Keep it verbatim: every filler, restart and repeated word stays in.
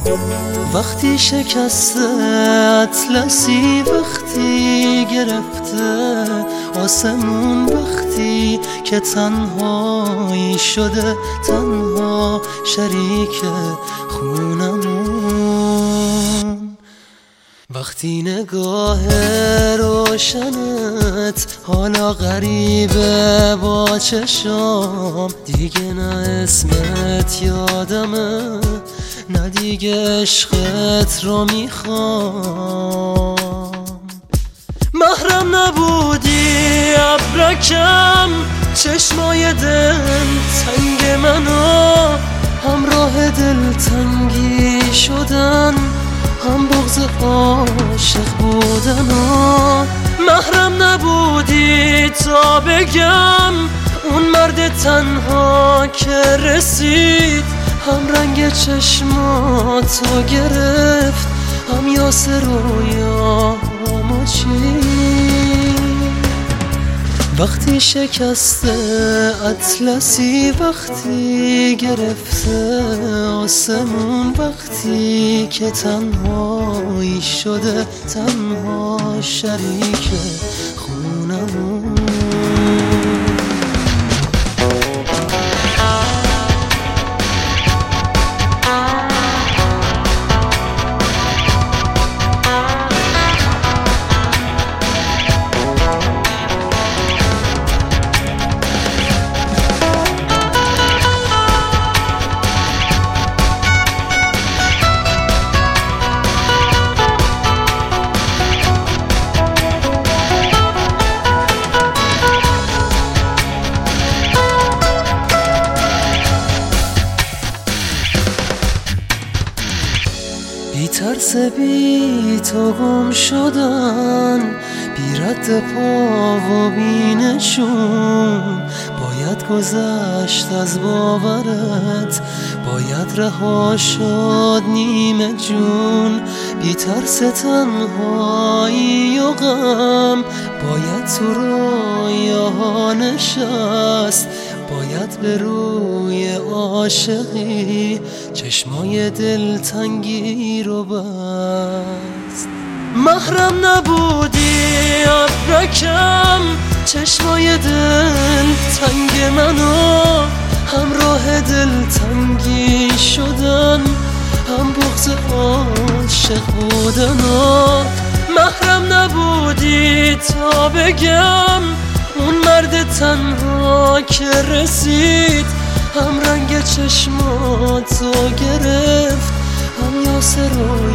وقتی شکسته اطلسی، وقتی گرفته آسمون، وقتی که تنهایی شده تنها شریک خونمون، وقتی نگاه روشنت حالا غریبه با چشام، دیگه نه اسمت یادمه نه دیگه عشقت رو میخوام. محرم نبودی ابرکم، چشمای دل تنگ منو، همراه دل تنگی شدن، هم بغض عاشق بودن. محرم نبودی تا بگم اون مرد تنها که رسید، هم رنگ چشماتو گرفت، هم یاس رویامو چید. وقتی شکسته اطلسی، وقتی گرفته آسمون، وقتی که تنهایی شده تنها شریک خونمون. بی ترس بی تو گم شدن، بی رد پا و بی نشون، باید گذشت از باورت، باید رها شد نیمه جون. بی ترس تنهایی و غم، باید تو رویاها نشست، باید به روی عاشقی چشمای دلتنگی رو بست. محرم نبودی ابرکم، چشمای دل تنگ منو، همراه دلتنگی شدن، هم بغض عاشق بودن. محرم نبودی تا بگم اون مرد تنها که رسید، هم رنگ چشماتو گرفت، هم یاس روی